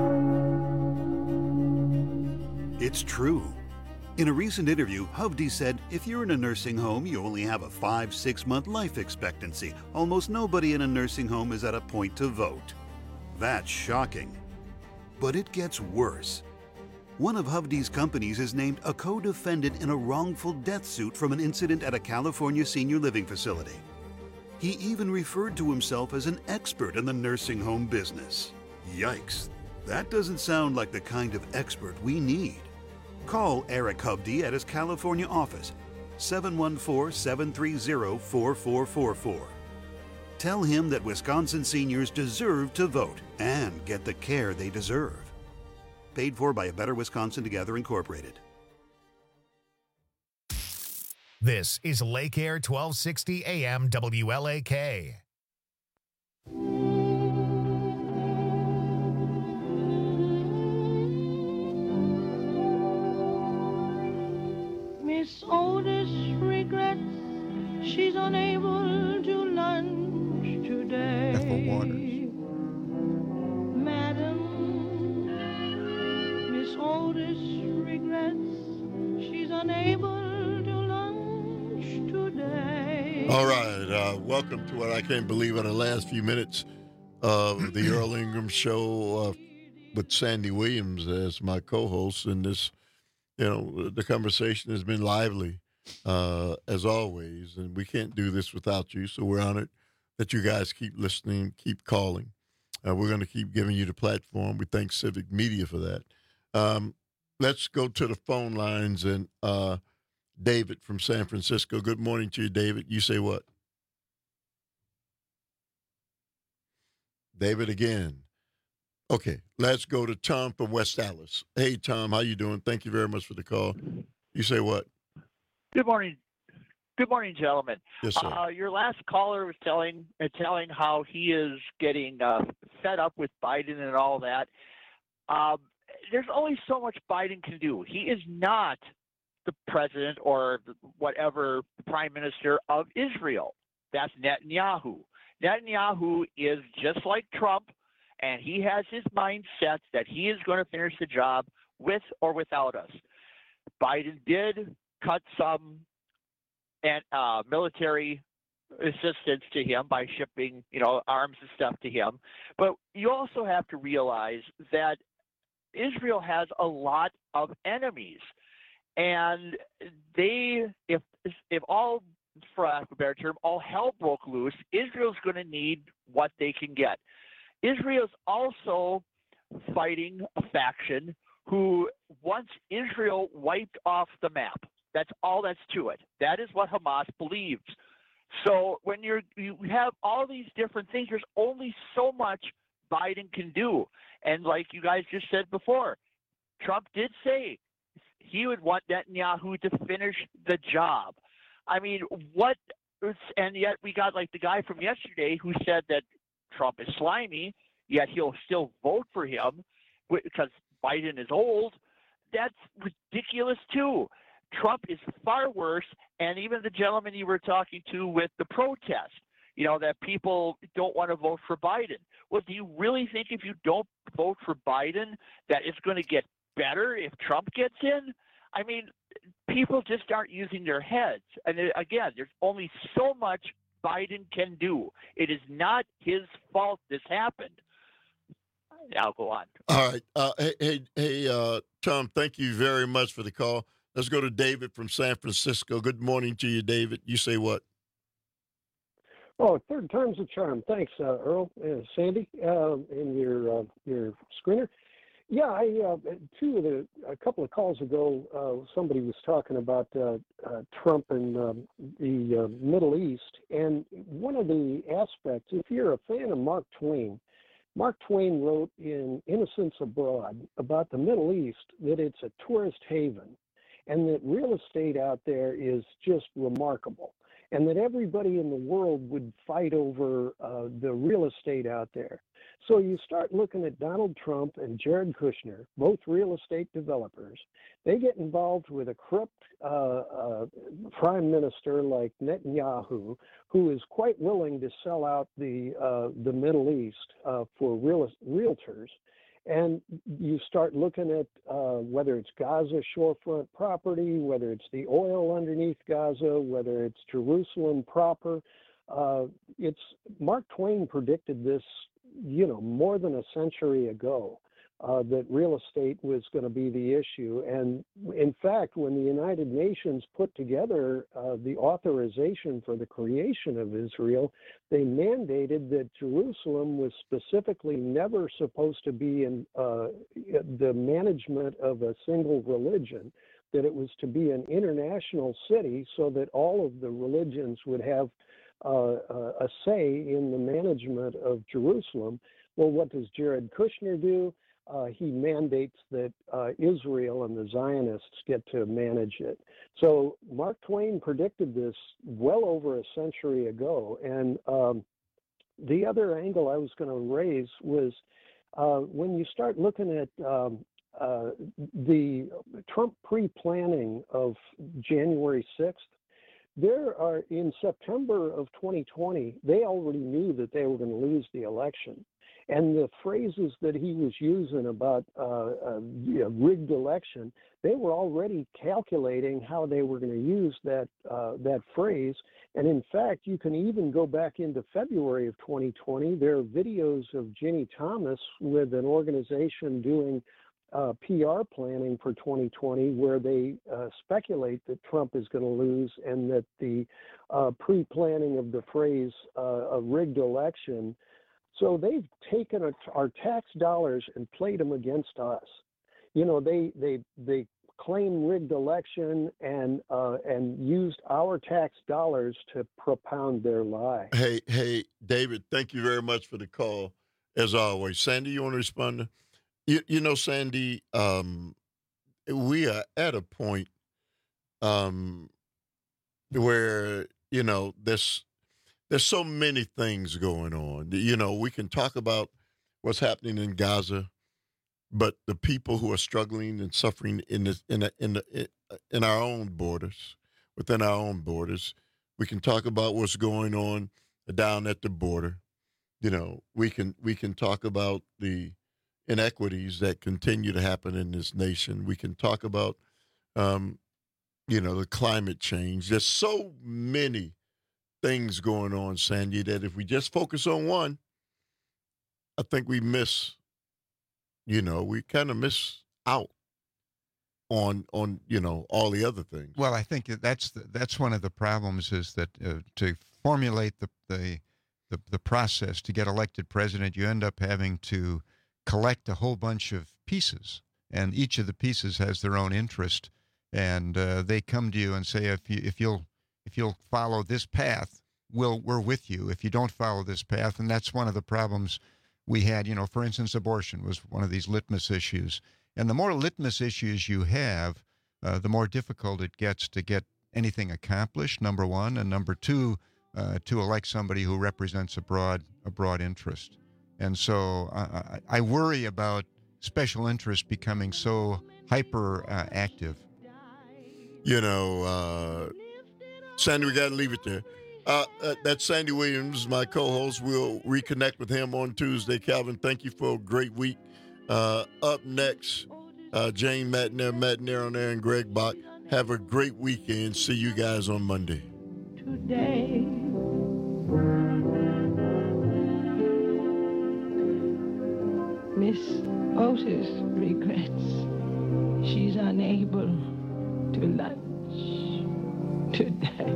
It's true. In a recent interview, Hovde said, if you're in a nursing home, you only have a 5-6 month life expectancy. Almost nobody in a nursing home is at a point to vote. That's shocking. But it gets worse. One of Hovde's companies is named a co-defendant in a wrongful death suit from an incident at a California senior living facility. He even referred to himself as an expert in the nursing home business. Yikes. That doesn't sound like the kind of expert we need. Call Eric Hovde at his California office, 714-730-4444. Tell him that Wisconsin seniors deserve to vote and get the care they deserve. Paid for by A Better Wisconsin Together, Incorporated. This is Lake Air 1260 AM WLAK. Miss Otis regrets she's unable to lunch today. Ethel Waters. Madam, Miss Otis regrets she's unable to lunch today. All right, welcome to what I can't believe in the last few minutes of the Earl Ingram Show with Sandy Williams as my co-host. And this, the conversation has been lively as always, and we can't do this without you. So we're honored that you guys keep listening, keep calling. We're going to keep giving you the platform. We thank Civic Media for that. Let's go to the phone lines and David from San Francisco. Good morning to you, David. You say what? David again. Okay, let's go to Tom from West Allis. Hey, Tom, how you doing? Thank you very much for the call. You say what? Good morning. Good morning, gentlemen. Yes, sir. Your last caller was telling how he is getting fed up with Biden and all that. There's only so much Biden can do. He is not the president or whatever prime minister of Israel. That's Netanyahu. Netanyahu is just like Trump, and he has his mindset that he is going to finish the job with or without us. Biden did cut some military assistance to him by shipping, arms and stuff to him. But you also have to realize that Israel has a lot of enemies, and if all, for lack of a better term, all hell broke loose, Israel's going to need what they can get. Israel's also fighting a faction who wants Israel wiped off the map. That's all that's to it. That is what Hamas believes. So when you have all these different things, there's only so much Biden can do. And like you guys just said before, Trump did say he would want Netanyahu to finish the job. I mean, and yet we got like the guy from yesterday who said that Trump is slimy, yet he'll still vote for him because Biden is old. That's ridiculous too. Trump is far worse, and even the gentleman you were talking to with the protest, that people don't want to vote for Biden. Well, do you really think if you don't vote for Biden that it's going to get better if Trump gets in? I mean, people just aren't using their heads. And again, there's only so much Biden can do. It is not his fault this happened. I'll go on. All right. Hey, Tom, thank you very much for the call. Let's go to David from San Francisco. Good morning to you, David. You say what? Oh, third time's a charm. Thanks, Earl and Sandy, and your screener. Yeah, a couple of calls ago, somebody was talking about Trump and the Middle East, and one of the aspects, if you're a fan of Mark Twain wrote in Innocents Abroad about the Middle East that it's a tourist haven, and that real estate out there is just remarkable. and that everybody in the world would fight over the real estate out there. So you start looking at Donald Trump and Jared Kushner, both real estate developers. They get involved with a corrupt prime minister like Netanyahu, who is quite willing to sell out the Middle East for realtors. And you start looking at whether it's Gaza shorefront property, whether it's the oil underneath Gaza, whether it's Jerusalem proper. It's Mark Twain predicted this, more than a century ago, that real estate was going to be the issue. And in fact, when the United Nations put together the authorization for the creation of Israel, they mandated that Jerusalem was specifically never supposed to be in the management of a single religion, that it was to be an international city so that all of the religions would have a say in the management of Jerusalem. Well, what does Jared Kushner do? He mandates that Israel and the Zionists get to manage it. So Mark Twain predicted this well over a century ago. And the other angle I was going to raise was when you start looking at the Trump pre-planning of January 6th, in September of 2020, they already knew that they were going to lose the election. And the phrases that he was using about rigged election, they were already calculating how they were going to use that phrase. And in fact, you can even go back into February of 2020. There are videos of Ginny Thomas with an organization doing PR planning for 2020, where they speculate that Trump is going to lose, and that the pre-planning of the phrase a rigged election. So they've taken our tax dollars and played them against us. They claim rigged election and used our tax dollars to propound their lie. Hey, David, thank you very much for the call, as always. Sandy, you want to respond? Sandy, we are at a point where, there's so many things going on. We can talk about what's happening in Gaza, but the people who are struggling and suffering in our own borders, within our own borders, we can talk about what's going on down at the border. We can talk about the inequities that continue to happen in this nation. We can talk about, the climate change. There's so many things going on, Sandy, that if we just focus on one, I think we kind of miss out on all the other things. Well, I think that's one of the problems, is that to formulate the process to get elected president, you end up having to collect a whole bunch of pieces, and each of the pieces has their own interest, and they come to you and say, if you'll follow this path, we're with you. If you don't follow this path, and that's one of the problems we had. For instance, abortion was one of these litmus issues, and the more litmus issues you have, the more difficult it gets to get anything accomplished, number one, and number two, to elect somebody who represents a broad interest. And so I worry about special interest becoming so hyper active. Sandy, we got to leave it there. That's Sandy Williams, my co-host. We'll reconnect with him on Tuesday. Calvin, thank you for a great week. Up next, Jane Matenaer on there, and Greg Bach. Have a great weekend. See you guys on Monday. Today. Miss Otis regrets she's unable to lunch today.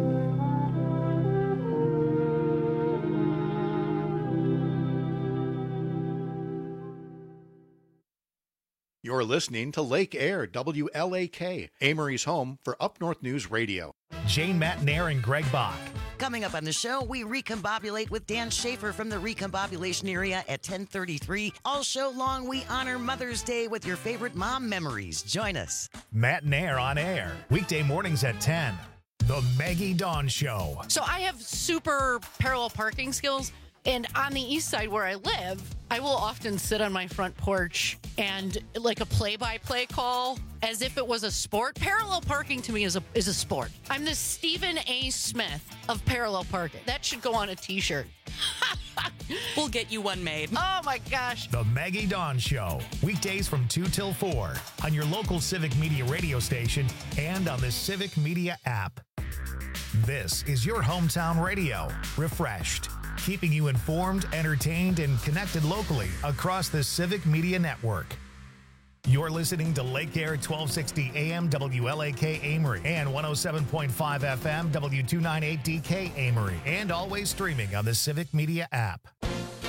You're listening to Lake Air, WLAK, Amory's home for Up North News Radio. Jane Matenaer and Greg Bach. Coming up on the show, we recombobulate with Dan Schaefer from the recombobulation area at 10:33. All show long, we honor Mother's Day with your favorite mom memories. Join us. Matenaer on air, weekday mornings at 10. The Maggie Dawn Show. So I have super parallel parking skills. And on the east side where I live, I will often sit on my front porch and like a play-by-play call as if it was a sport. Parallel parking to me is a sport. I'm the Stephen A. Smith of parallel parking. That should go on a T-shirt. We'll get you one made. Oh, my gosh. The Maggie Dawn Show. Weekdays from 2 till 4 on your local Civic Media radio station and on the Civic Media app. This is your hometown radio, refreshed, keeping you informed, entertained, and connected locally across the Civic Media Network. You're listening to Lake Air 1260 AM WLAK Amory and 107.5 FM W298DK Amory, and always streaming on the Civic Media app.